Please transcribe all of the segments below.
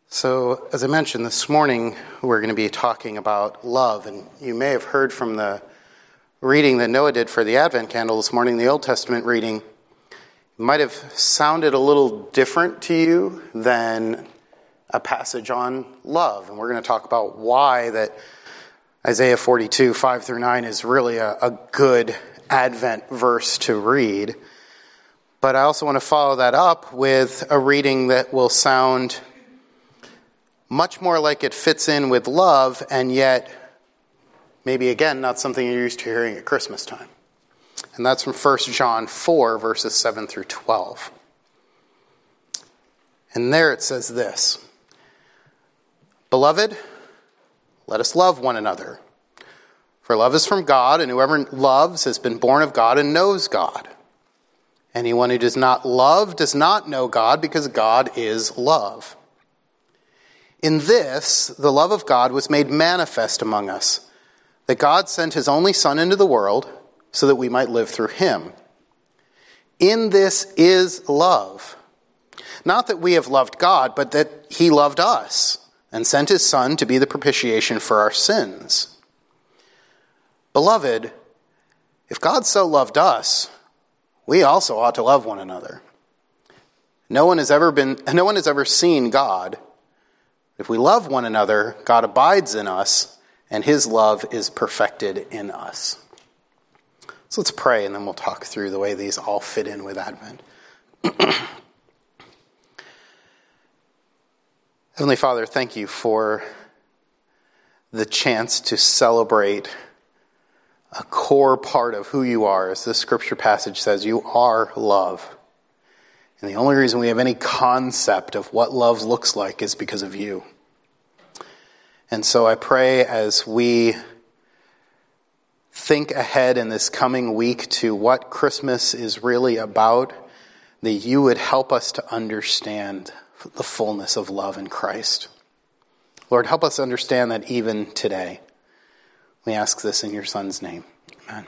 So, as I mentioned, this morning we're going to be talking about love, and you may have heard from the reading that Noah did for the Advent candle this morning, the Old Testament reading. It might have sounded a little different to you than a passage on love, and we're going to talk about why that Isaiah 42, 5 through 9 is really a good Advent verse to read. But I also want to follow that up with a reading that will sound much more like it fits in with love, and yet maybe, again, not something you're used to hearing at Christmas time. And that's from 1 John 4, verses 7 through 12. And there it says this: "Beloved, let us love one another. For love is from God, and whoever loves has been born of God and knows God. Anyone who does not love does not know God, because God is love. In this, the love of God was made manifest among us, that God sent his only Son into the world so that we might live through him. In this is love. Not that we have loved God, but that he loved us and sent his Son to be the propitiation for our sins. Beloved, if God so loved us, we also ought to love one another. No one has ever seen God. If we love one another, God abides in us, and his love is perfected in us." So let's pray, and then we'll talk through the way these all fit in with Advent. Heavenly Father, thank you for the chance to celebrate a core part of who you are. As this scripture passage says, you are love. And the only reason we have any concept of what love looks like is because of you. And so I pray as we think ahead in this coming week to what Christmas is really about, that you would help us to understand the fullness of love in Christ. Lord, help us understand that even today. We ask this in your Son's name. Amen.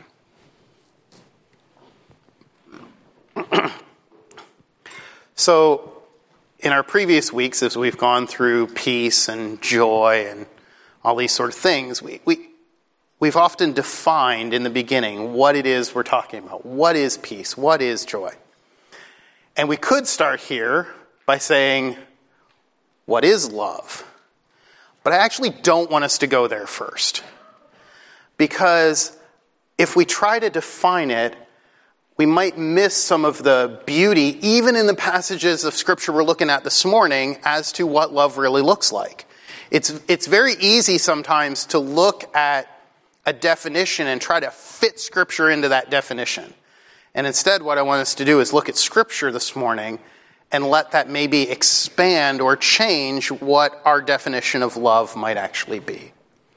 So, in our previous weeks, as we've gone through peace and joy and all these sort of things, we've often defined in the beginning what it is we're talking about. What is peace? What is joy? And we could start here by saying, what is love? But I actually don't want us to go there first. Because if we try to define it, we might miss some of the beauty, even in the passages of Scripture we're looking at this morning, as to what love really looks like. It's very easy sometimes to look at a definition and try to fit Scripture into that definition. And instead, what I want us to do is look at Scripture this morning and let that maybe expand or change what our definition of love might actually be.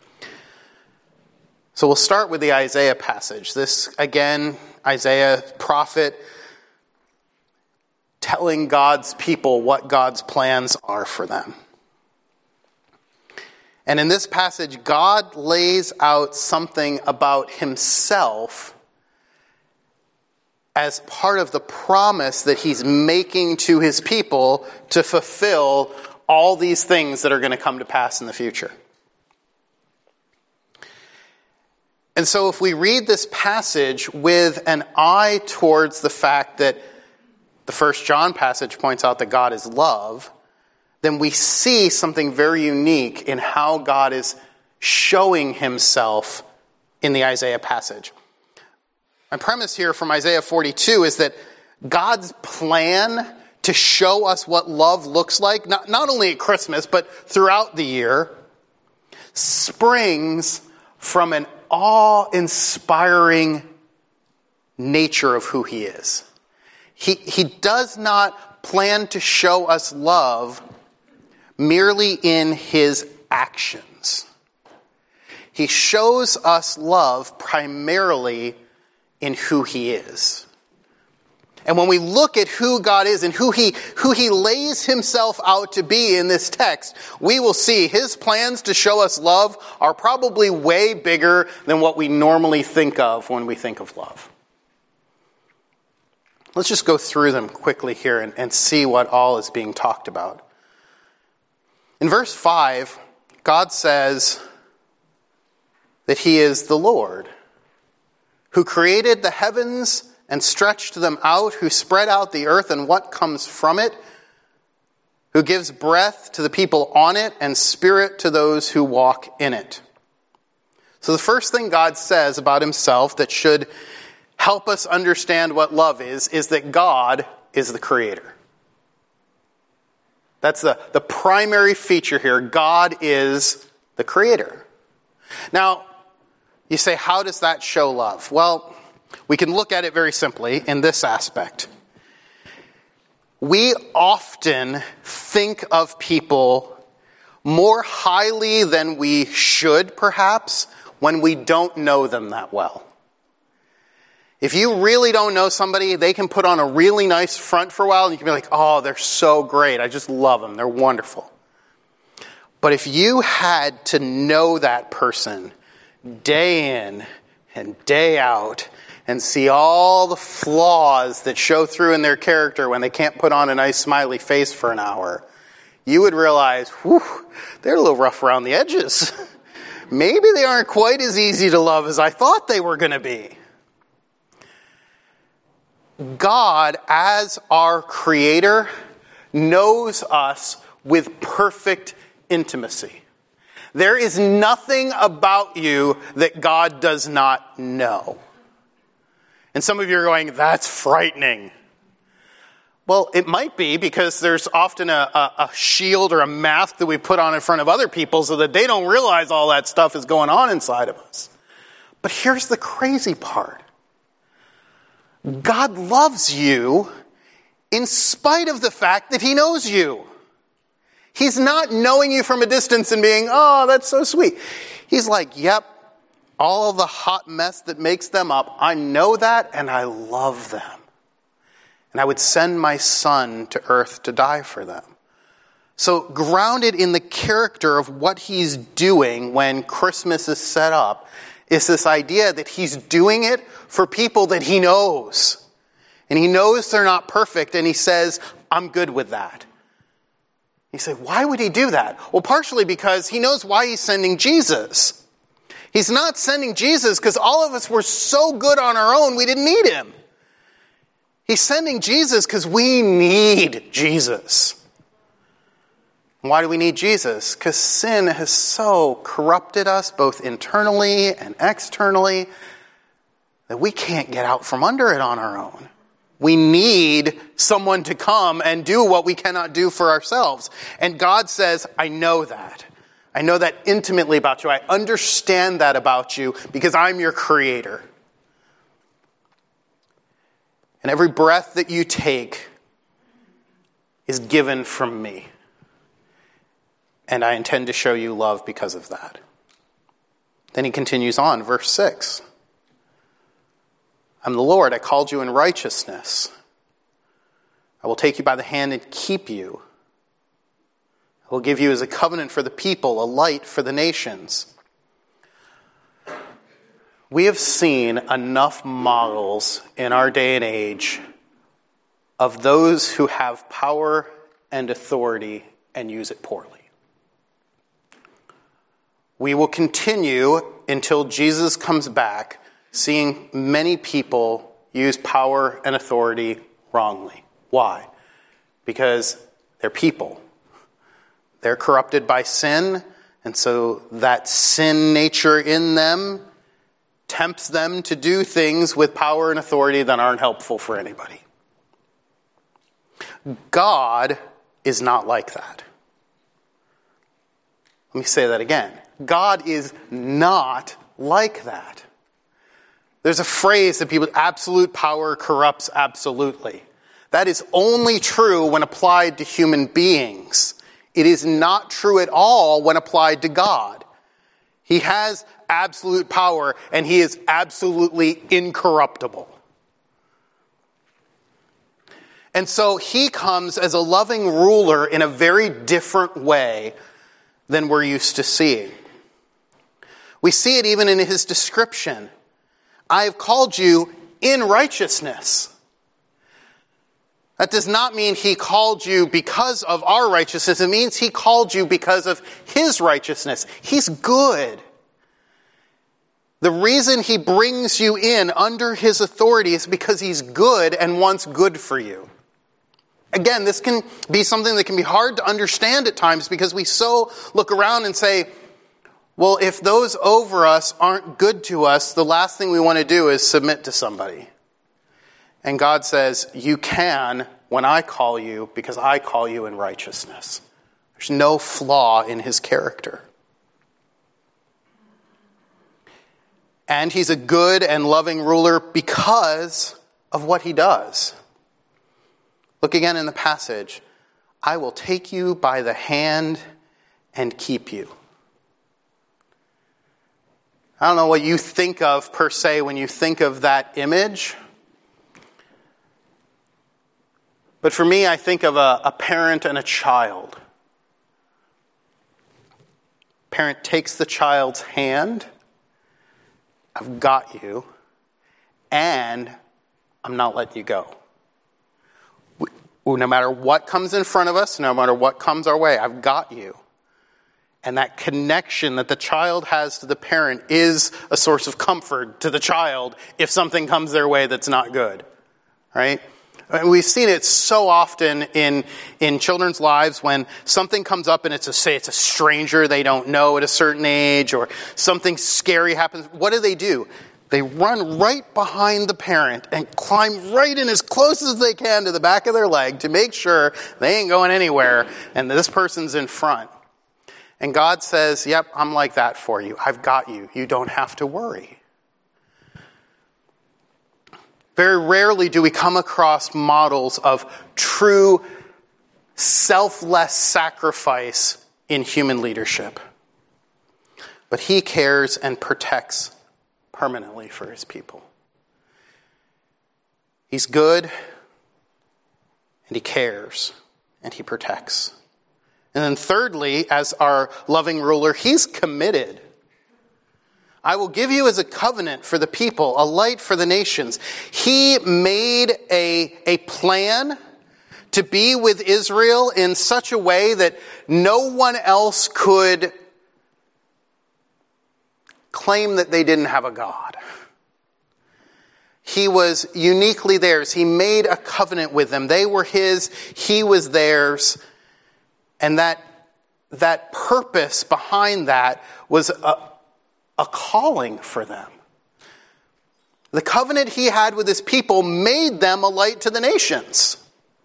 So we'll start with the Isaiah passage. This, again, Isaiah, prophet, telling God's people what God's plans are for them. And in this passage, God lays out something about himself as part of the promise that he's making to his people to fulfill all these things that are going to come to pass in the future. And so if we read this passage with an eye towards the fact that the 1 John passage points out that God is love, then we see something very unique in how God is showing himself in the Isaiah passage. My premise here from Isaiah 42 is that God's plan to show us what love looks like, not only at Christmas, but throughout the year, springs from an awe-inspiring nature of who he is. He does not plan to show us love merely in his actions. He shows us love primarily in who he is. And when we look at who God is and who he lays himself out to be in this text, we will see his plans to show us love are probably way bigger than what we normally think of when we think of love. Let's just go through them quickly here and see what all is being talked about. In verse 5, God says that he is the Lord, who created the heavens and stretched them out, who spread out the earth and what comes from it, who gives breath to the people on it and spirit to those who walk in it. So the first thing God says about himself that should help us understand what love is that God is the creator. That's the primary feature here. God is the creator. Now, you say, how does that show love? Well, we can look at it very simply in this aspect. We often think of people more highly than we should, perhaps, when we don't know them that well. If you really don't know somebody, they can put on a really nice front for a while, and you can be like, oh, they're so great. I just love them. They're wonderful. But if you had to know that person day in and day out and see all the flaws that show through in their character when they can't put on a nice smiley face for an hour, you would realize, whew, they're a little rough around the edges. Maybe they aren't quite as easy to love as I thought they were going to be. God, as our creator, knows us with perfect intimacy. There is nothing about you that God does not know. And some of you are going, that's frightening. Well, it might be, because there's often a shield or a mask that we put on in front of other people so that they don't realize all that stuff is going on inside of us. But here's the crazy part. God loves you in spite of the fact that he knows you. He's not knowing you from a distance and being, oh, that's so sweet. He's like, yep, all the hot mess that makes them up, I know that and I love them. And I would send my son to earth to die for them. So grounded in the character of what he's doing when Christmas is set up is this idea that he's doing it for people that he knows. And he knows they're not perfect, and he says, I'm good with that. You say, why would he do that? Well, partially because he knows why he's sending Jesus. He's not sending Jesus because all of us were so good on our own we didn't need him. He's sending Jesus because we need Jesus. Why do we need Jesus? Because sin has so corrupted us, both internally and externally, that we can't get out from under it on our own. We need someone to come and do what we cannot do for ourselves. And God says, I know that. I know that intimately about you. I understand that about you because I'm your creator. And every breath that you take is given from me. And I intend to show you love because of that. Then he continues on, verse 6. I'm the Lord, I called you in righteousness. I will take you by the hand and keep you. I will give you as a covenant for the people, a light for the nations. We have seen enough models in our day and age of those who have power and authority and use it poorly. We will continue until Jesus comes back, seeing many people use power and authority wrongly. Why? Because they're people. They're corrupted by sin, and so that sin nature in them tempts them to do things with power and authority that aren't helpful for anybody. God is not like that. Let me say that again. God is not like that. There's a phrase that people, absolute power corrupts absolutely. That is only true when applied to human beings. It is not true at all when applied to God. He has absolute power and he is absolutely incorruptible. And so he comes as a loving ruler in a very different way than we're used to seeing. We see it even in his description. I have called you in righteousness. That does not mean he called you because of our righteousness. It means he called you because of his righteousness. He's good. The reason he brings you in under his authority is because he's good and wants good for you. Again, this can be something that can be hard to understand at times because we so look around and say, well, if those over us aren't good to us, the last thing we want to do is submit to somebody. And God says, you can when I call you because I call you in righteousness. There's no flaw in his character. And he's a good and loving ruler because of what he does. Look again in the passage. I will take you by the hand and keep you. I don't know what you think of per se when you think of that image. But for me, I think of a parent and a child. Parent takes the child's hand. I've got you. And I'm not letting you go. No matter what comes in front of us, no matter what comes our way, I've got you. And that connection that the child has to the parent is a source of comfort to the child if something comes their way that's not good. Right? And we've seen it so often in children's lives when something comes up and it's a stranger they don't know at a certain age or something scary happens. What do? They run right behind the parent and climb right in as close as they can to the back of their leg to make sure they ain't going anywhere and this person's in front. And God says, yep, I'm like that for you. I've got you. You don't have to worry. Very rarely do we come across models of true selfless sacrifice in human leadership. But he cares and protects permanently for his people. He's good, and he cares, and he protects. And then thirdly, as our loving ruler, he's committed. I will give you as a covenant for the people, a light for the nations. He made a plan to be with Israel in such a way that no one else could claim that they didn't have a God. He was uniquely theirs. He made a covenant with them. They were his, he was theirs. And that purpose behind that was a calling for them. The covenant he had with his people made them a light to the nations.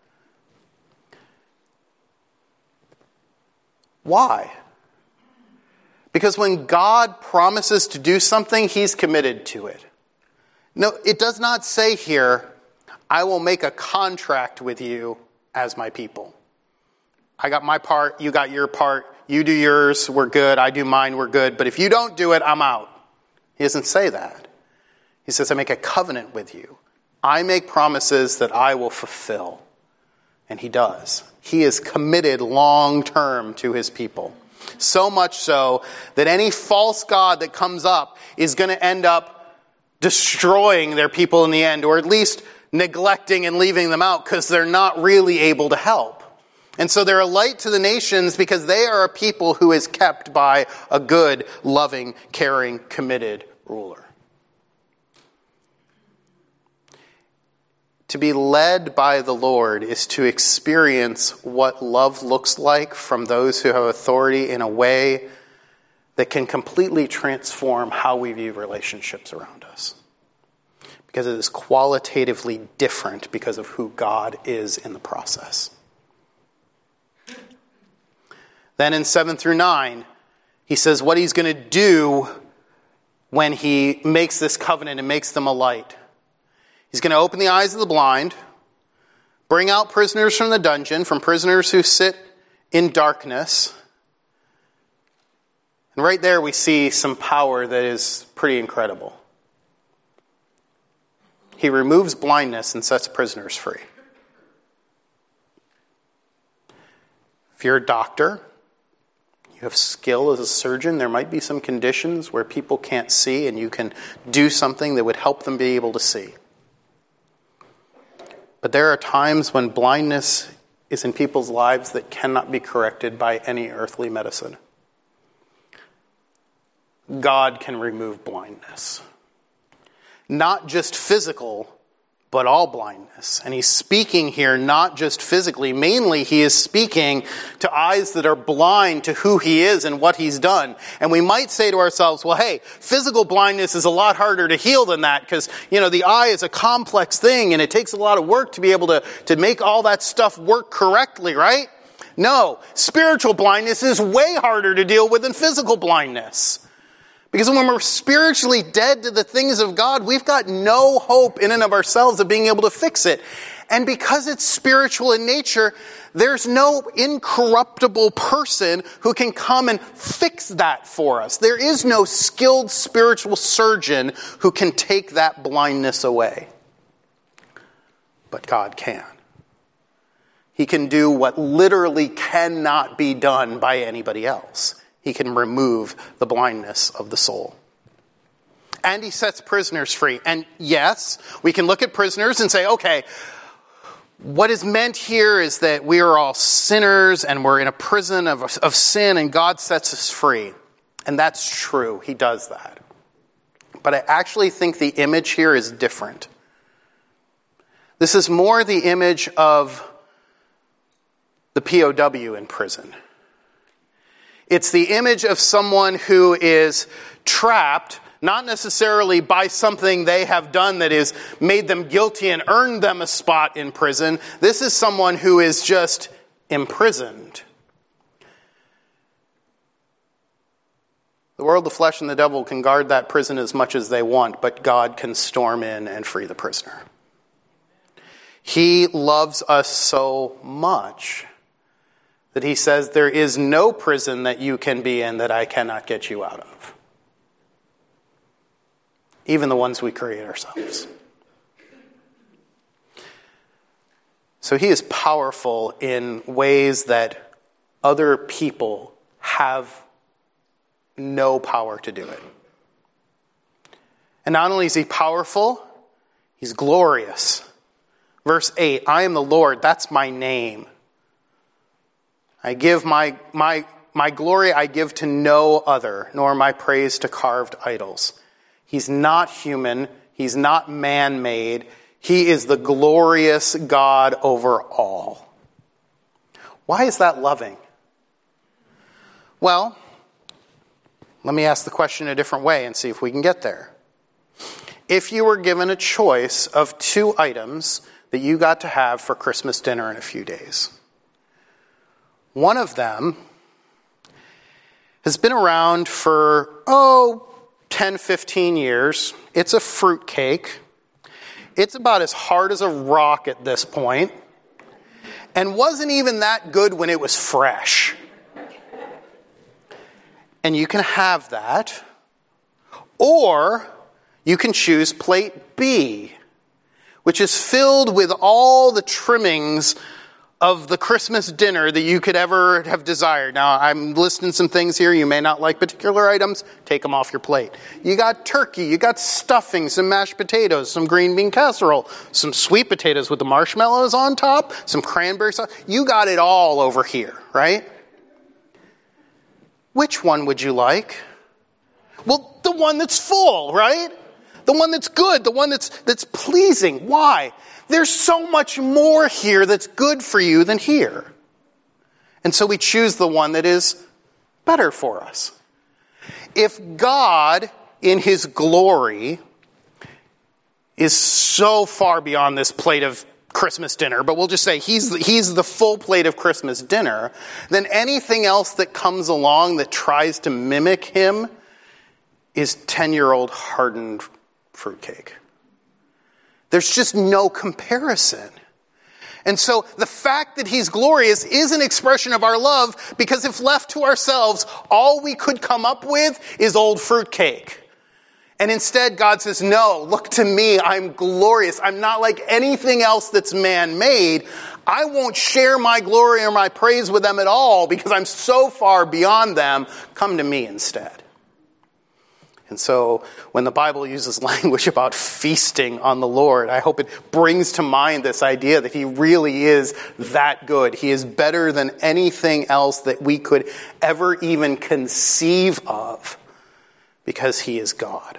Why? Because when God promises to do something, he's committed to it. No, it does not say here, I will make a contract with you as my people. I got my part, you got your part, you do yours, we're good, I do mine, we're good. But if you don't do it, I'm out. He doesn't say that. He says, I make a covenant with you. I make promises that I will fulfill. And he does. He is committed long term to his people. So much so that any false god that comes up is going to end up destroying their people in the end, or at least neglecting and leaving them out because they're not really able to help. And so they're a light to the nations because they are a people who is kept by a good, loving, caring, committed ruler. To be led by the Lord is to experience what love looks like from those who have authority in a way that can completely transform how we view relationships around us. Because it is qualitatively different because of who God is in the process. Then in 7 through 9, he says what he's going to do when he makes this covenant and makes them a light. He's going to open the eyes of the blind, bring out prisoners from the dungeon, from prisoners who sit in darkness. And right there we see some power that is pretty incredible. He removes blindness and sets prisoners free. If you're a doctor, you have skill as a surgeon, there might be some conditions where people can't see and you can do something that would help them be able to see. But there are times when blindness is in people's lives that cannot be corrected by any earthly medicine. God can remove blindness. Not just physical, but all blindness. And he's speaking here not just physically. Mainly, he is speaking to eyes that are blind to who he is and what he's done. And we might say to ourselves, well, hey, physical blindness is a lot harder to heal than that because, the eye is a complex thing and it takes a lot of work to be able to make all that stuff work correctly, right? No, spiritual blindness is way harder to deal with than physical blindness. Because when we're spiritually dead to the things of God, we've got no hope in and of ourselves of being able to fix it. And because it's spiritual in nature, there's no incorruptible person who can come and fix that for us. There is no skilled spiritual surgeon who can take that blindness away. But God can. He can do what literally cannot be done by anybody else. He can remove the blindness of the soul. And he sets prisoners free. And yes, we can look at prisoners and say, okay, what is meant here is that we are all sinners and we're in a prison of sin and God sets us free. And that's true. He does that. But I actually think the image here is different. This is more the image of the POW in prison. It's the image of someone who is trapped, not necessarily by something they have done that has made them guilty and earned them a spot in prison. This is someone who is just imprisoned. The world, the flesh, and the devil can guard that prison as much as they want, but God can storm in and free the prisoner. He loves us so much that he says, there is no prison that you can be in that I cannot get you out of. Even the ones we create ourselves. So he is powerful in ways that other people have no power to do it. And not only is he powerful, he's glorious. Verse 8, I am the Lord, that's my name. I give my glory I give to no other, nor my praise to carved idols. He's not human. He's not man-made. He is the glorious God over all. Why is that loving? Well, let me ask the question a different way and see if we can get there. If you were given a choice of 2 items that you got to have for Christmas dinner in a few days, one of them has been around for, 10, 15 years. It's a fruitcake. It's about as hard as a rock at this point, and wasn't even that good when it was fresh. And you can have that, or you can choose plate B, which is filled with all the trimmings of the Christmas dinner that you could ever have desired. Now, I'm listing some things here. You may not like particular items. Take them off your plate. You got turkey. You got stuffing, some mashed potatoes, some green bean casserole, some sweet potatoes with the marshmallows on top, some cranberry sauce. You got it all over here, right? Which one would you like? Well, the one that's full, right? The one that's good, the one that's pleasing. Why? There's so much more here that's good for you than here. And so we choose the one that is better for us. If God, in his glory, is so far beyond this plate of Christmas dinner, but we'll just say he's the full plate of Christmas dinner, then anything else that comes along that tries to mimic him is 10-year-old hardened fruitcake. There's just no comparison. And so the fact that he's glorious is an expression of our love, because if left to ourselves, all we could come up with is old fruitcake. And instead God says, no, look to me, I'm glorious. I'm not like anything else that's man-made. I won't share my glory or my praise with them at all because I'm so far beyond them. Come to me instead. And so when the Bible uses language about feasting on the Lord, I hope it brings to mind this idea that he really is that good. He is better than anything else that we could ever even conceive of, because he is God.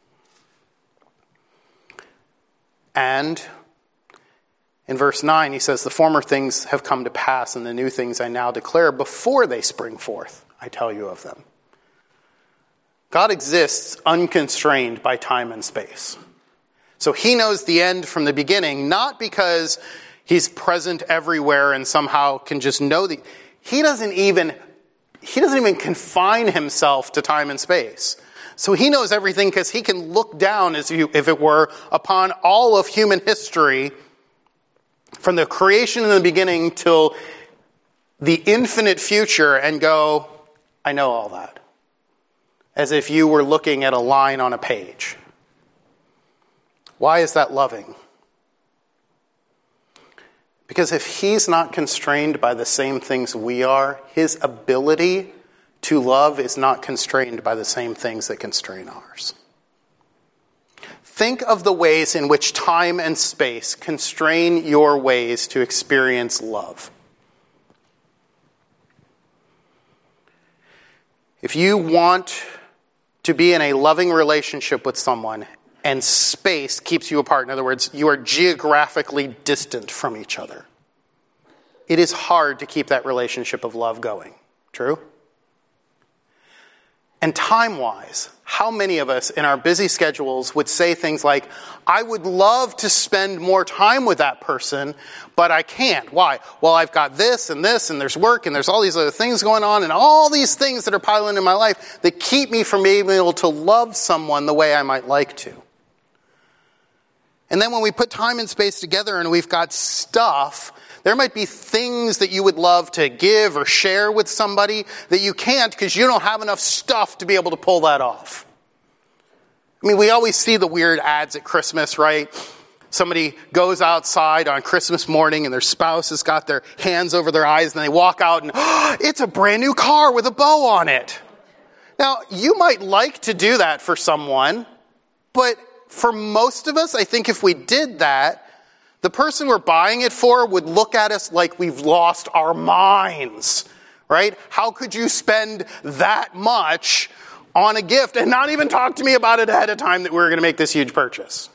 And in verse 9, he says, the former things have come to pass, and the new things I now declare before they spring forth. I tell you of them. God exists unconstrained by time and space. So he knows the end from the beginning, not because he's present everywhere and somehow can just know he doesn't even confine himself to time and space. So he knows everything because he can look down, as if it were, upon all of human history from the creation in the beginning till the infinite future and go, I know all that. As if you were looking at a line on a page. Why is that loving? Because if he's not constrained by the same things we are, his ability to love is not constrained by the same things that constrain ours. Think of the ways in which time and space constrain your ways to experience love. If you want to be in a loving relationship with someone and space keeps you apart, in other words, you are geographically distant from each other, it is hard to keep that relationship of love going. True? And time-wise, how many of us in our busy schedules would say things like, I would love to spend more time with that person, but I can't. Why? Well, I've got this, and there's work, and there's all these other things going on, and all these things that are piling in my life that keep me from being able to love someone the way I might like to. And then when we put time and space together and we've got stuff, there might be things that you would love to give or share with somebody that you can't because you don't have enough stuff to be able to pull that off. I mean, we always see the weird ads at Christmas, right? Somebody goes outside on Christmas morning and their spouse has got their hands over their eyes and they walk out and, it's a brand new car with a bow on it. Now, you might like to do that for someone, but for most of us, I think if we did that, the person we're buying it for would look at us like we've lost our minds, right? How could you spend that much on a gift and not even talk to me about it ahead of time that we were going to make this huge purchase?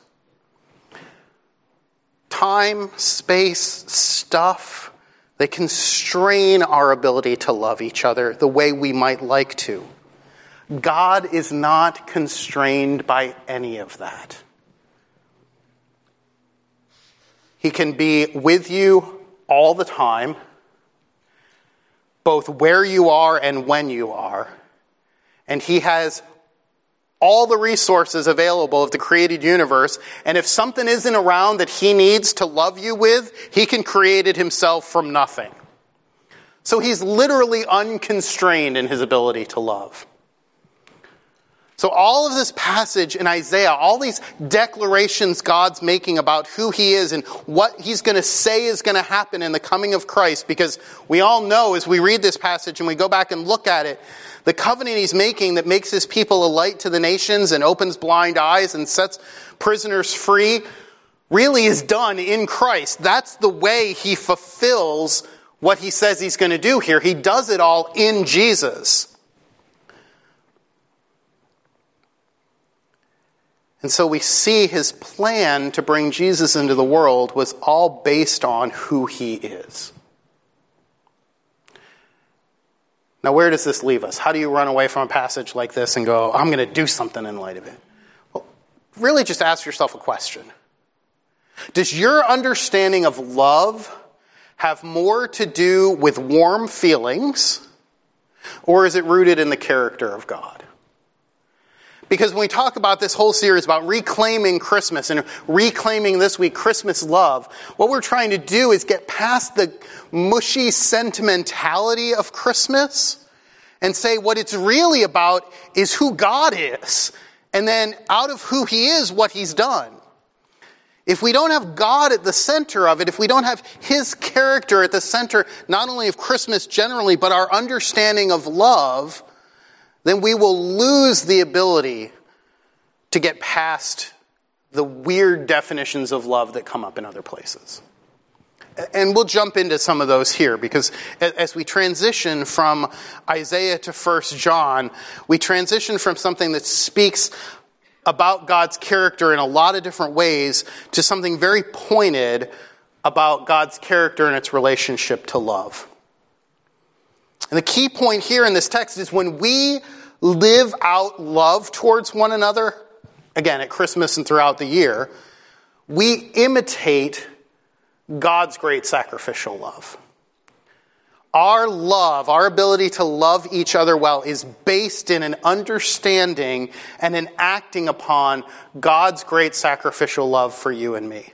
Time, space, stuff, they constrain our ability to love each other the way we might like to. God is not constrained by any of that. He can be with you all the time, both where you are and when you are. And he has all the resources available of the created universe. And if something isn't around that he needs to love you with, he can create it himself from nothing. So he's literally unconstrained in his ability to love. So all of this passage in Isaiah, all these declarations God's making about who he is and what he's going to say is going to happen in the coming of Christ, because we all know as we read this passage and we go back and look at it, the covenant he's making that makes his people a light to the nations and opens blind eyes and sets prisoners free really is done in Christ. That's the way he fulfills what he says he's going to do here. He does it all in Jesus. And so we see his plan to bring Jesus into the world was all based on who he is. Now, where does this leave us? How do you run away from a passage like this and go, I'm going to do something in light of it? Well, really just ask yourself a question. Does your understanding of love have more to do with warm feelings, or is it rooted in the character of God? Because when we talk about this whole series about reclaiming Christmas and reclaiming this week Christmas love, what we're trying to do is get past the mushy sentimentality of Christmas and say what it's really about is who God is. And then out of who he is, what he's done. If we don't have God at the center of it, if we don't have his character at the center, not only of Christmas generally, but our understanding of love, then we will lose the ability to get past the weird definitions of love that come up in other places. And we'll jump into some of those here, because as we transition from Isaiah to 1 John, we transition from something that speaks about God's character in a lot of different ways to something very pointed about God's character and its relationship to love. And the key point here in this text is when we live out love towards one another, again, at Christmas and throughout the year, we imitate God's great sacrificial love. Our love, our ability to love each other well, is based in an understanding and an acting upon God's great sacrificial love for you and me.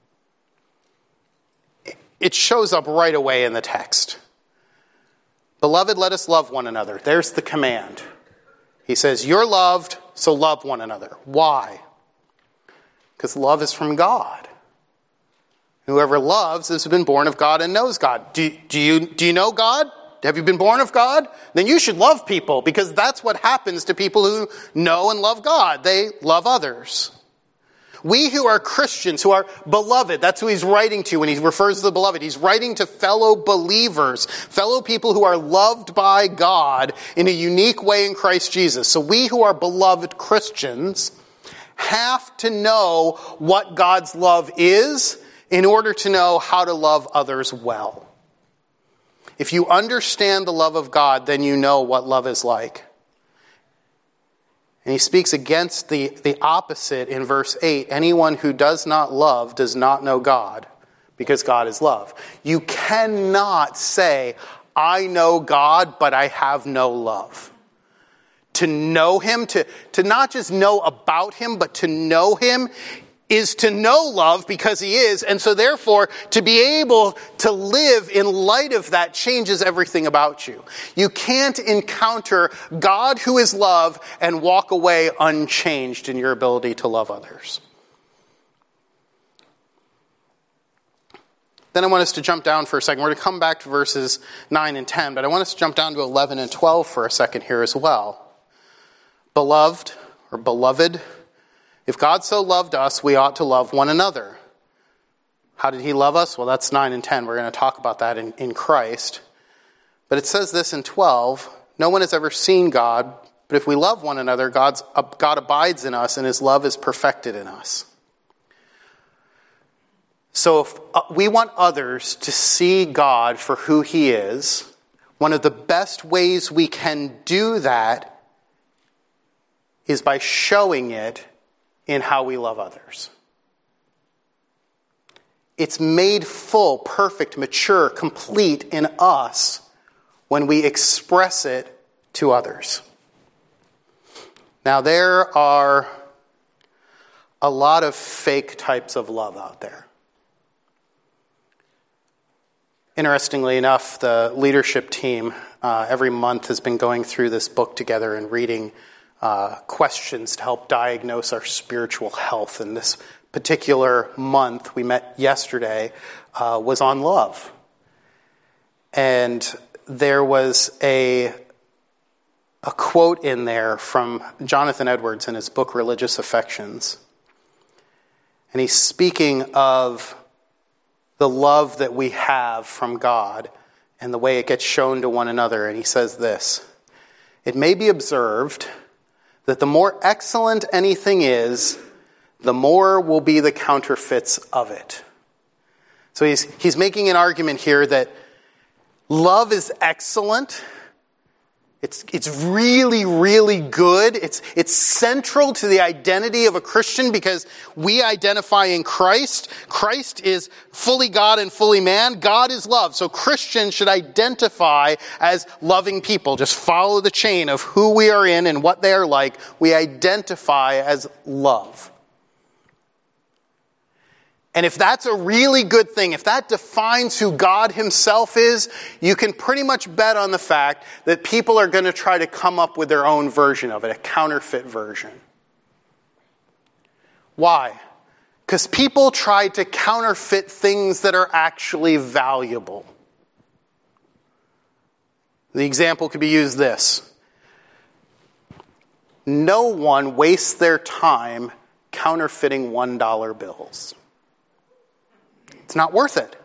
It shows up right away in the text. Beloved, let us love one another. There's the command. He says, you're loved, so love one another. Why? Because love is from God. Whoever loves has been born of God and knows God. Do you know God? Have you been born of God? Then you should love people, because that's what happens to people who know and love God. They love others. We who are Christians, who are beloved, that's who he's writing to when he refers to the beloved. He's writing to fellow believers, fellow people who are loved by God in a unique way in Christ Jesus. So we who are beloved Christians have to know what God's love is in order to know how to love others well. If you understand the love of God, then you know what love is like. And he speaks against the opposite in verse 8. Anyone who does not love does not know God, because God is love. You cannot say, I know God, but I have no love. To know him, to not just know about him, but to know him is to know love, because he is. And so therefore, to be able to live in light of that changes everything about you. You can't encounter God who is love and walk away unchanged in your ability to love others. Then I want us to jump down for a second. We're going to come back to verses 9 and 10, but I want us to jump down to 11 and 12 for a second here as well. Beloved, or beloved, if God so loved us, we ought to love one another. How did he love us? Well, that's 9 and 10. We're going to talk about that in Christ. But it says this in 12, no one has ever seen God, but if we love one another, God abides in us and his love is perfected in us. So if we want others to see God for who he is, one of the best ways we can do that is by showing it in how we love others. It's made full, perfect, mature, complete in us when we express it to others. Now, there are a lot of fake types of love out there. Interestingly enough, the leadership team every month has been going through this book together and reading questions to help diagnose our spiritual health. And this particular month, we met yesterday, was on love. And there was a quote in there from Jonathan Edwards in his book, Religious Affections. And he's speaking of the love that we have from God and the way it gets shown to one another. And he says this, it may be observed that the more excellent anything is, the more will be the counterfeits of it. So he's making an argument here that love is excellent. It's really, really good. It's central to the identity of a Christian because we identify in Christ. Christ is fully God and fully man. God is love. So Christians should identify as loving people. Just follow the chain of who we are in and what they are like. We identify as love. And if that's a really good thing, if that defines who God himself is, you can pretty much bet on the fact that people are going to try to come up with their own version of it, a counterfeit version. Why? Because people try to counterfeit things that are actually valuable. The example could be used this. no one wastes their time counterfeiting $1 bills. It's not worth it.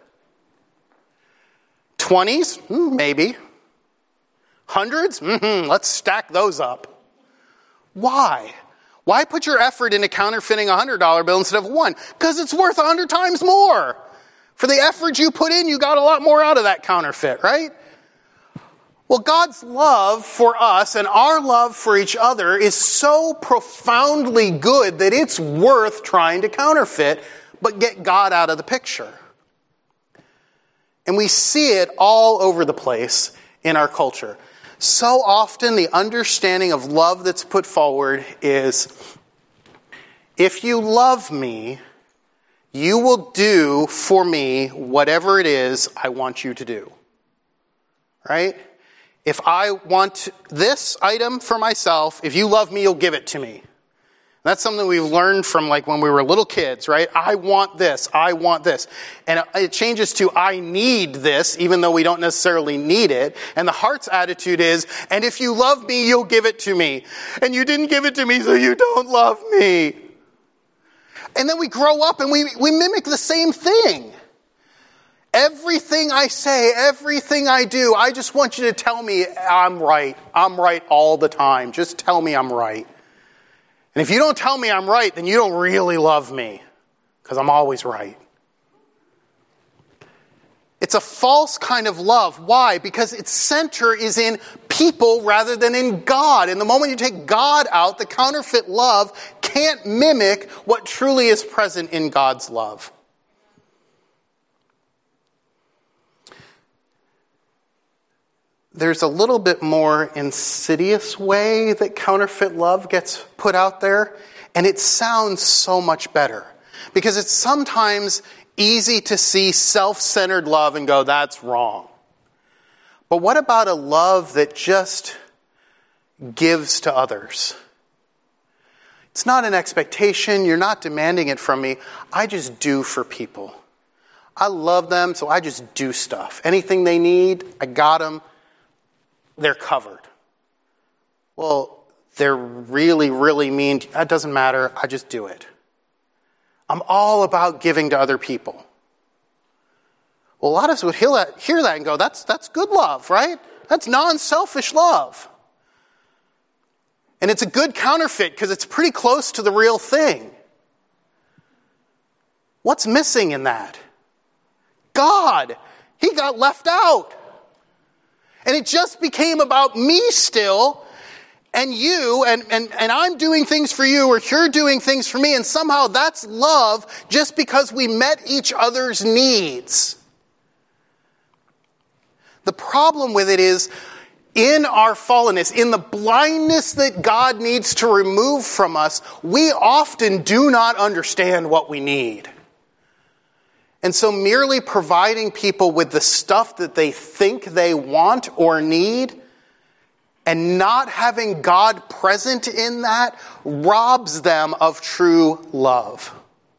20s? Maybe. Hundreds? Let's stack those up. Why? Why put your effort into counterfeiting a $100 bill instead of one? Because it's worth 100 times more. For the effort you put in, you got a lot more out of that counterfeit, right? Well, God's love for us and our love for each other is so profoundly good that it's worth trying to counterfeit, but get God out of the picture. And we see it all over the place in our culture. So often the understanding of love that's put forward is, if you love me, you will do for me whatever it is I want you to do. Right? If I want this item for myself, if you love me, you'll give it to me. That's something we've learned from like when we were little kids, right? I want this. I want this. And it changes to I need this, even though we don't necessarily need it. And the heart's attitude is, and if you love me, you'll give it to me. And you didn't give it to me, so you don't love me. And then we grow up and we mimic the same thing. Everything I say, everything I do, I just want you to tell me I'm right. I'm right all the time. Just tell me I'm right. And if you don't tell me I'm right, then you don't really love me, because I'm always right. It's a false kind of love. Why? Because its center is in people rather than in God. And the moment you take God out, the counterfeit love can't mimic what truly is present in God's love. There's a little bit more insidious way that counterfeit love gets put out there, and it sounds so much better. Because it's sometimes easy to see self-centered love and go, that's wrong. But what about a love that just gives to others? It's not an expectation. You're not demanding it from me. I just do for people. I love them, so I just do stuff. Anything they need, I got them. They're covered. Well, they're really, really mean. That doesn't matter. I just do it. I'm all about giving to other people. Well, a lot of us would hear that and go, that's good love, right? That's non-selfish love. And it's a good counterfeit because it's pretty close to the real thing. What's missing in that? God. He got left out. And it just became about me still, and you, and I'm doing things for you, or you're doing things for me, and somehow that's love just because we met each other's needs. The problem with it is, in our fallenness, in the blindness that God needs to remove from us, we often do not understand what we need. And so merely providing people with the stuff that they think they want or need and not having God present in that robs them of true love.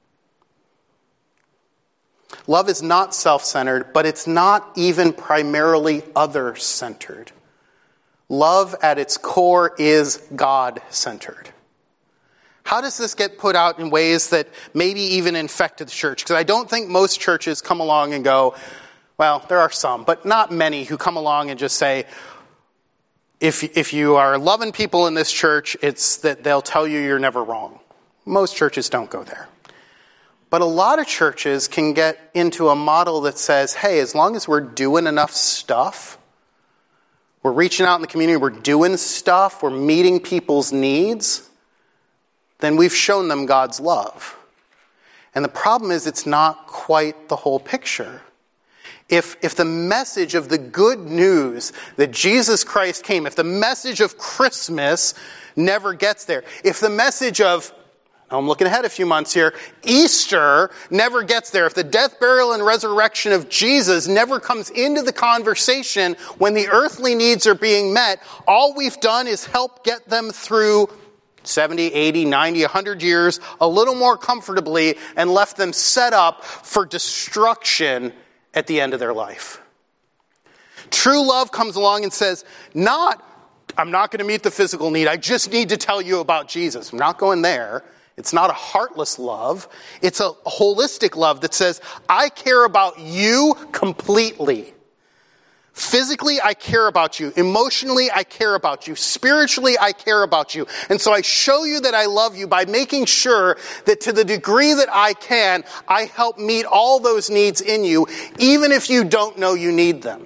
Love is not self-centered, but it's not even primarily other-centered. Love at its core is God-centered. How does this get put out in ways that maybe even infected the church? Because I don't think most churches come along and go, well, there are some, but not many who come along and just say, if you are loving people in this church, it's that they'll tell you you're never wrong. Most churches don't go there. But a lot of churches can get into a model that says, hey, as long as we're doing enough stuff, we're reaching out in the community, we're doing stuff, we're meeting people's needs, then we've shown them God's love. And the problem is it's not quite the whole picture. If the message of the good news that Jesus Christ came, if the message of Christmas never gets there, if the message of, I'm looking ahead a few months here, Easter never gets there, if the death, burial, and resurrection of Jesus never comes into the conversation when the earthly needs are being met, all we've done is help get them through 70, 80, 90, 100 years a little more comfortably and left them set up for destruction at the end of their life. True love comes along and says, not I'm not going to meet the physical need. I just need to tell you about Jesus. I'm not going there. It's not a heartless love. It's a holistic love that says, I care about you completely. Physically, I care about you. Emotionally, I care about you. Spiritually, I care about you. And so I show you that I love you by making sure that to the degree that I can, I help meet all those needs in you, even if you don't know you need them.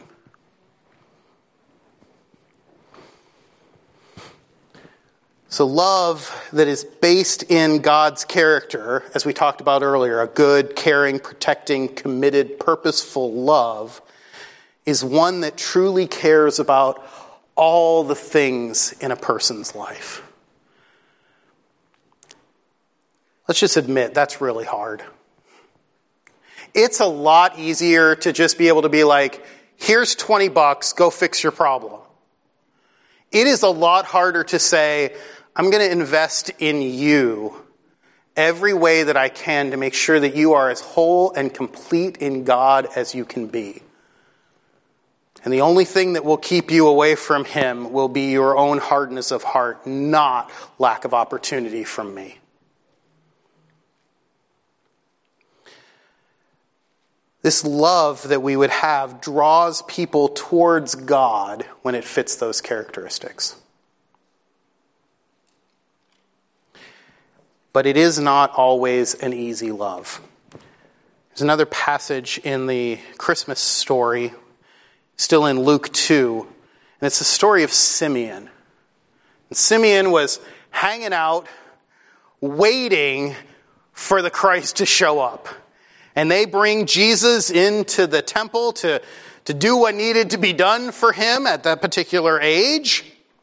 So love that is based in God's character, as we talked about earlier, a good, caring, protecting, committed, purposeful love, is one that truly cares about all the things in a person's life. Let's just admit, that's really hard. It's a lot easier to just be able to be like, here's $20, go fix your problem. It is a lot harder to say, I'm going to invest in you every way that I can to make sure that you are as whole and complete in God as you can be. And the only thing that will keep you away from him will be your own hardness of heart, not lack of opportunity from me. This love that we would have draws people towards God when it fits those characteristics. But it is not always an easy love. There's another passage in the Christmas story, still in Luke 2, and it's the story of Simeon. And Simeon was hanging out, waiting for the Christ to show up. And they bring Jesus into the temple to do what needed to be done for him at that particular age.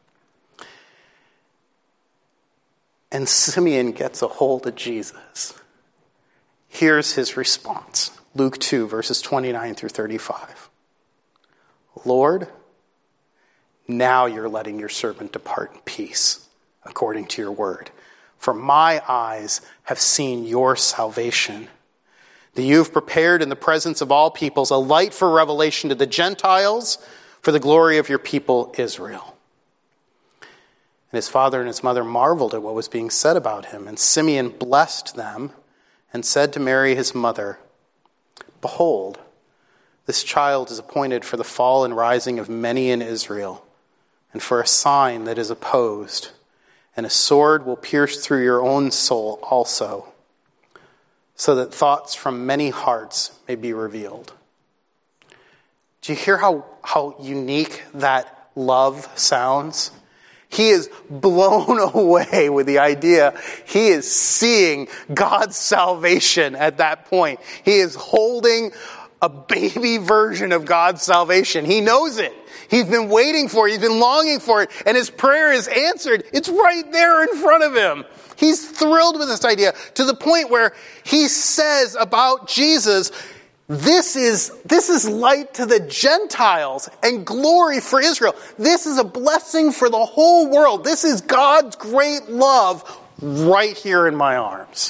And Simeon gets a hold of Jesus. Here's his response. Luke 2, verses 29 through 35. Lord, now you're letting your servant depart in peace, according to your word. For my eyes have seen your salvation, that you have prepared in the presence of all peoples a light for revelation to the Gentiles, for the glory of your people Israel. And his father and his mother marveled at what was being said about him. And Simeon blessed them and said to Mary his mother, Behold, this child is appointed for the fall and rising of many in Israel, and for a sign that is opposed, and a sword will pierce through your own soul also, so that thoughts from many hearts may be revealed. Do you hear how unique that love sounds? He is blown away with the idea. He is seeing God's salvation at that point. He is holding a baby version of God's salvation. He knows it. He's been waiting for it. He's been longing for it. And his prayer is answered. It's right there in front of him. He's thrilled with this idea to the point where he says about Jesus, this is light to the Gentiles and glory for Israel. This is a blessing for the whole world. This is God's great love right here in my arms.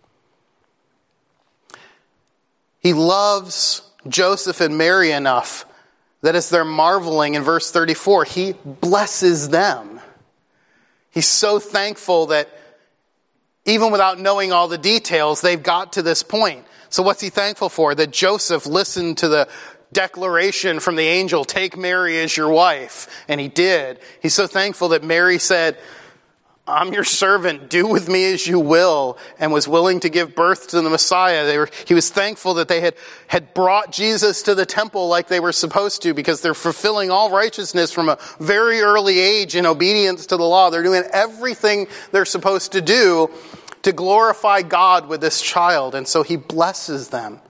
He loves Joseph and Mary enough that as they're marveling in verse 34, he blesses them. He's so thankful that even without knowing all the details, they've got to this point. So what's he thankful for? That Joseph listened to the declaration from the angel, take Mary as your wife. And he did. He's so thankful that Mary said, I'm your servant, do with me as you will, and was willing to give birth to the Messiah. He was thankful that they had brought Jesus to the temple like they were supposed to, because they're fulfilling all righteousness from a very early age in obedience to the law. They're doing everything they're supposed to do to glorify God with this child, and so he blesses them.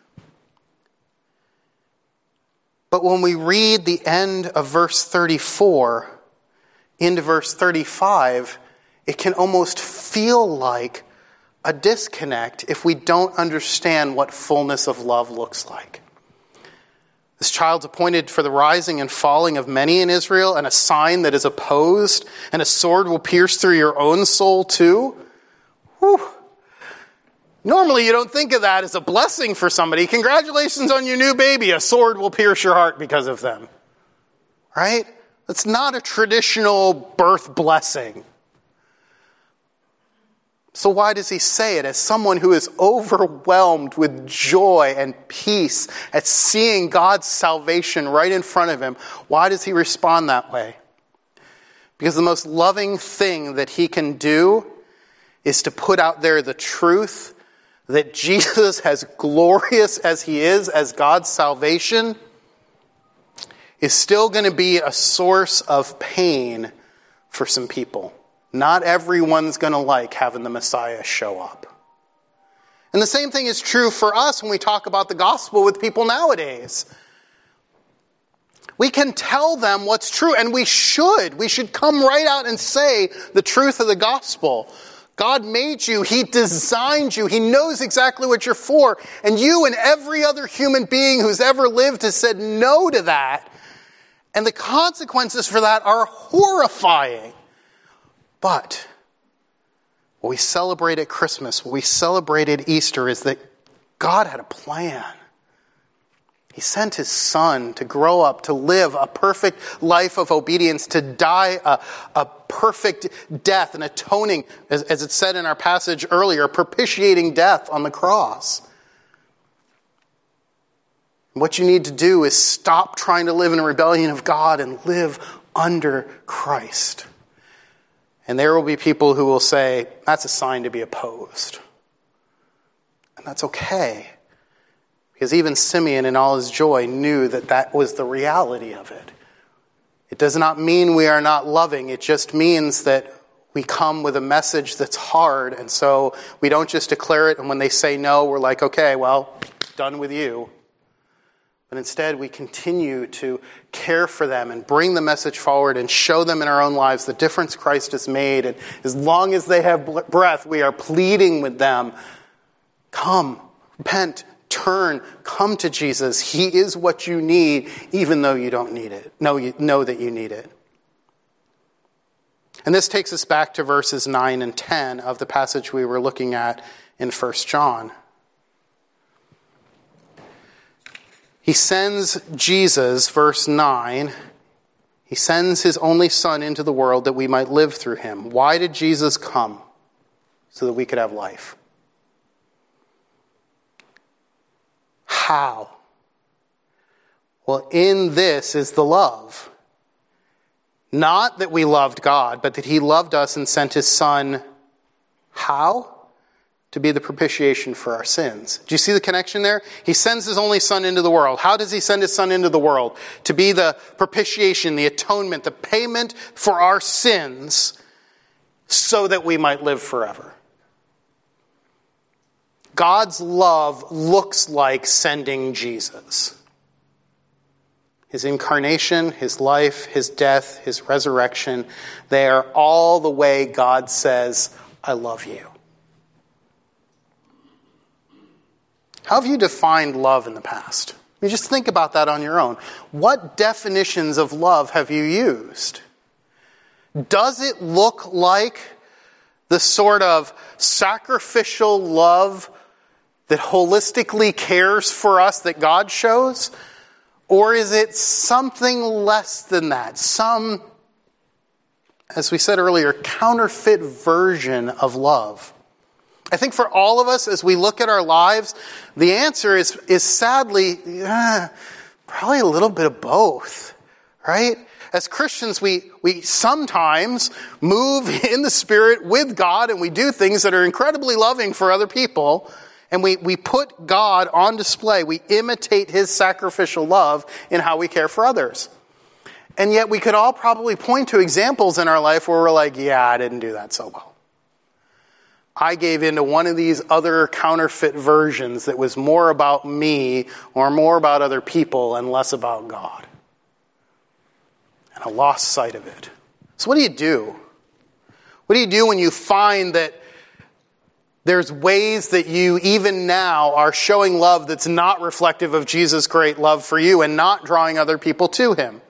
But when we read the end of verse 34 into verse 35, it can almost feel like a disconnect if we don't understand what fullness of love looks like. This child's appointed for the rising and falling of many in Israel, and a sign that is opposed, and a sword will pierce through your own soul too. Whew. Normally you don't think of that as a blessing for somebody. Congratulations on your new baby. A sword will pierce your heart because of them. Right? It's not a traditional birth blessing. So why does he say it? As someone who is overwhelmed with joy and peace at seeing God's salvation right in front of him, why does he respond that way? Because the most loving thing that he can do is to put out there the truth that Jesus, as glorious as he is as God's salvation, is still going to be a source of pain for some people. Not everyone's going to like having the Messiah show up. And the same thing is true for us when we talk about the gospel with people nowadays. We can tell them what's true, and we should. We should come right out and say the truth of the gospel. God made you. He designed you. He knows exactly what you're for. And you and every other human being who's ever lived has said no to that. And the consequences for that are horrifying. But what we celebrate at Christmas, what we celebrate at Easter is that God had a plan. He sent his son to grow up, to live a perfect life of obedience, to die a perfect death, an atoning, as it said in our passage earlier, propitiating death on the cross. What you need to do is stop trying to live in a rebellion of God and live under Christ. And there will be people who will say, that's a sign to be opposed. And that's okay. Because even Simeon in all his joy knew that that was the reality of it. It does not mean we are not loving. It just means that we come with a message that's hard. And so we don't just declare it. And when they say no, we're like, okay, well, done with you. But instead, we continue to care for them and bring the message forward and show them in our own lives the difference Christ has made. And as long as they have breath, we are pleading with them, come, repent, turn, come to Jesus. He is what you need, even though you don't need it. You know that you need it. And this takes us back to verses 9 and 10 of the passage we were looking at in 1 John. He sends Jesus, verse 9, he sends his only son into the world that we might live through him. Why did Jesus come? So that we could have life. How? Well, in this is the love. Not that we loved God, but that he loved us and sent his son. How? To be the propitiation for our sins. Do you see the connection there? He sends his only son into the world. How does he send his son into the world? To be the propitiation, the atonement, the payment for our sins so that we might live forever. God's love looks like sending Jesus. His incarnation, his life, his death, his resurrection, they are all the way God says, I love you. How have you defined love in the past? You just think about that on your own. What definitions of love have you used? Does it look like the sort of sacrificial love that holistically cares for us that God shows? Or is it something less than that? Some, as we said earlier, counterfeit version of love. I think for all of us, as we look at our lives, the answer is sadly, probably a little bit of both, right? As Christians, we sometimes move in the Spirit with God and we do things that are incredibly loving for other people. And we put God on display. We imitate his sacrificial love in how we care for others. And yet we could all probably point to examples in our life where we're like, yeah, I didn't do that so well. I gave into one of these other counterfeit versions that was more about me or more about other people and less about God. And I lost sight of it. So what do you do? What do you do when you find that there's ways that you even now are showing love that's not reflective of Jesus' great love for you and not drawing other people to him?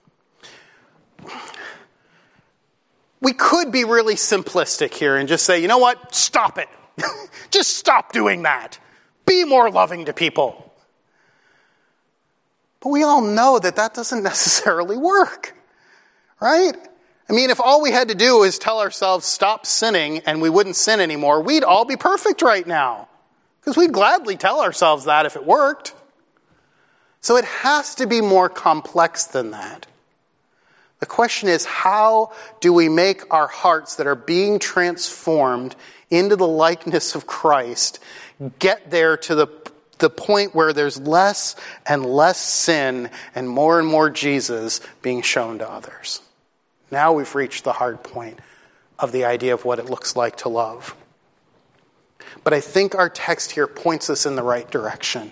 We could be really simplistic here and just say, you know what? Stop it. Just stop doing that. Be more loving to people. But we all know that that doesn't necessarily work. Right? I mean, if all we had to do is tell ourselves, stop sinning, and we wouldn't sin anymore, we'd all be perfect right now. Because we'd gladly tell ourselves that if it worked. So it has to be more complex than that. The question is, how do we make our hearts that are being transformed into the likeness of Christ get there to the point where there's less and less sin and more Jesus being shown to others? Now we've reached the hard point of the idea of what it looks like to love. But I think our text here points us in the right direction.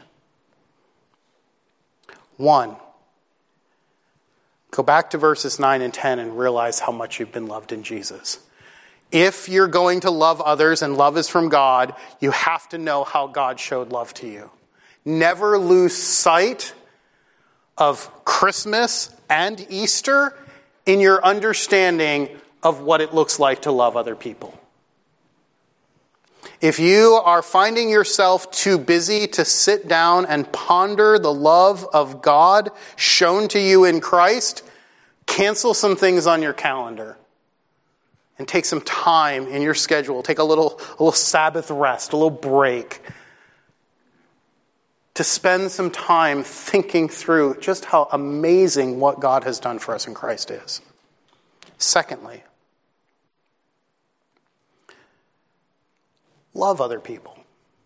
1, go back to verses 9 and 10 and realize how much you've been loved in Jesus. If you're going to love others and love is from God, you have to know how God showed love to you. Never lose sight of Christmas and Easter in your understanding of what it looks like to love other people. If you are finding yourself too busy to sit down and ponder the love of God shown to you in Christ, cancel some things on your calendar and take some time in your schedule. Take a little Sabbath rest, a little break, to spend some time thinking through just how amazing what God has done for us in Christ is. Secondly, love other people.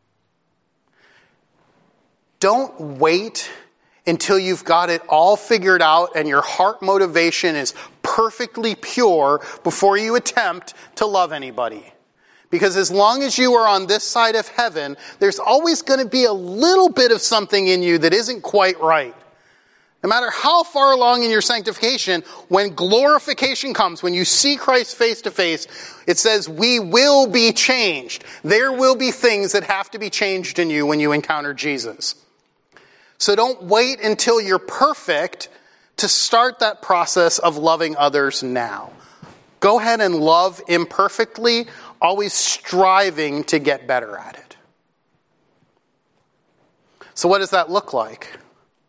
Don't wait until you've got it all figured out and your heart motivation is perfectly pure before you attempt to love anybody. Because as long as you are on this side of heaven, there's always going to be a little bit of something in you that isn't quite right. No matter how far along in your sanctification, when glorification comes, when you see Christ face to face, it says we will be changed. There will be things that have to be changed in you when you encounter Jesus. So don't wait until you're perfect to start that process of loving others now. Go ahead and love imperfectly, always striving to get better at it. So what does that look like?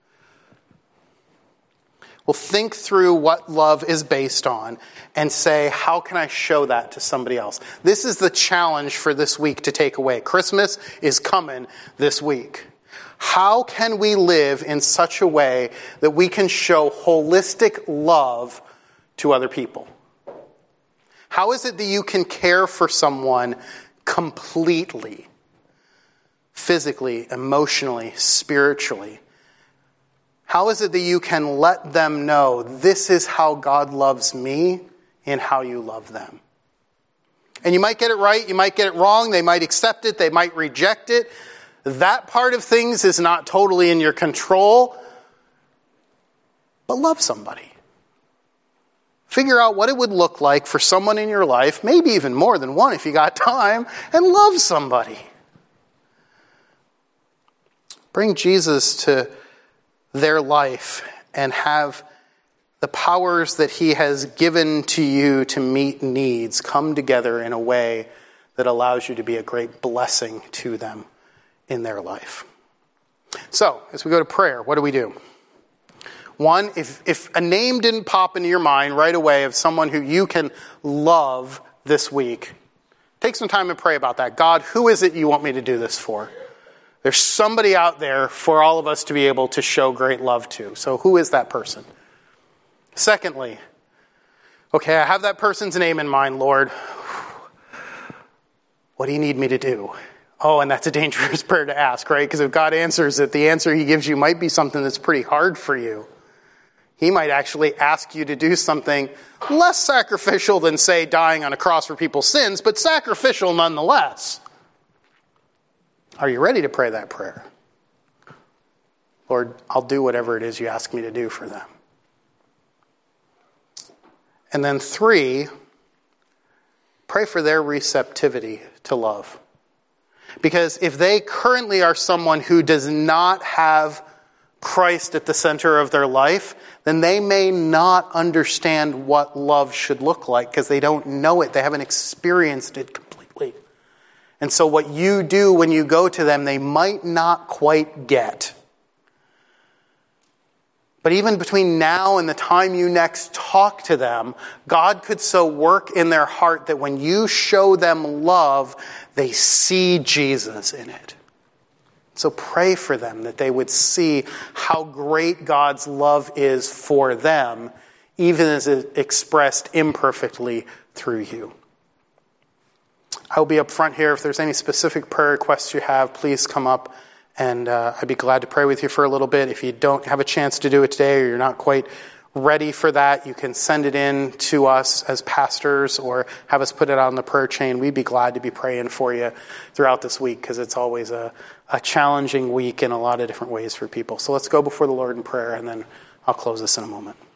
Well, think through what love is based on and say, how can I show that to somebody else? This is the challenge for this week to take away. Christmas is coming this week. How can we live in such a way that we can show holistic love to other people? How is it that you can care for someone completely, physically, emotionally, spiritually? How is it that you can let them know this is how God loves me and how you love them? And you might get it right, you might get it wrong, they might accept it, they might reject it. That part of things is not totally in your control. But love somebody. Figure out what it would look like for someone in your life, maybe even more than one if you got time, and love somebody. Bring Jesus to their life and have the powers that he has given to you to meet needs come together in a way that allows you to be a great blessing to them in their life. So, as we go to prayer, what do? One, if a name didn't pop into your mind right away of someone who you can love this week, take some time and pray about that. God, who is it you want me to do this for? There's somebody out there for all of us to be able to show great love to. So who is that person? Secondly, okay, I have that person's name in mind, Lord. What do you need me to do? Oh, and that's a dangerous prayer to ask, right? Because if God answers it, the answer he gives you might be something that's pretty hard for you. He might actually ask you to do something less sacrificial than, say, dying on a cross for people's sins, but sacrificial nonetheless. Are you ready to pray that prayer? Lord, I'll do whatever it is you ask me to do for them. And then 3, pray for their receptivity to love. Because if they currently are someone who does not have Christ at the center of their life, then they may not understand what love should look like because they don't know it. They haven't experienced it completely. And so what you do when you go to them, they might not quite get. But even between now and the time you next talk to them, God could so work in their heart that when you show them love, they see Jesus in it. So pray for them that they would see how great God's love is for them, even as it expressed imperfectly through you. I'll be up front here. If there's any specific prayer requests you have, please come up and I'd be glad to pray with you for a little bit. If you don't have a chance to do it today or you're not quite ready for that, you can send it in to us as pastors or have us put it on the prayer chain. We'd be glad to be praying for you throughout this week because it's always a challenging week in a lot of different ways for people. So let's go before the Lord in prayer and then I'll close this in a moment.